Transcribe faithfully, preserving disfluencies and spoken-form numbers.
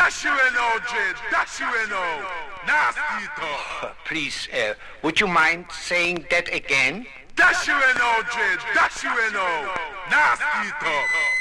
Dash you in now, Jed. Dash you in now. Nasty talk. Please, uh, would you mind saying that again? Dash you in now, Jed. Dash you in now. Nasty talk.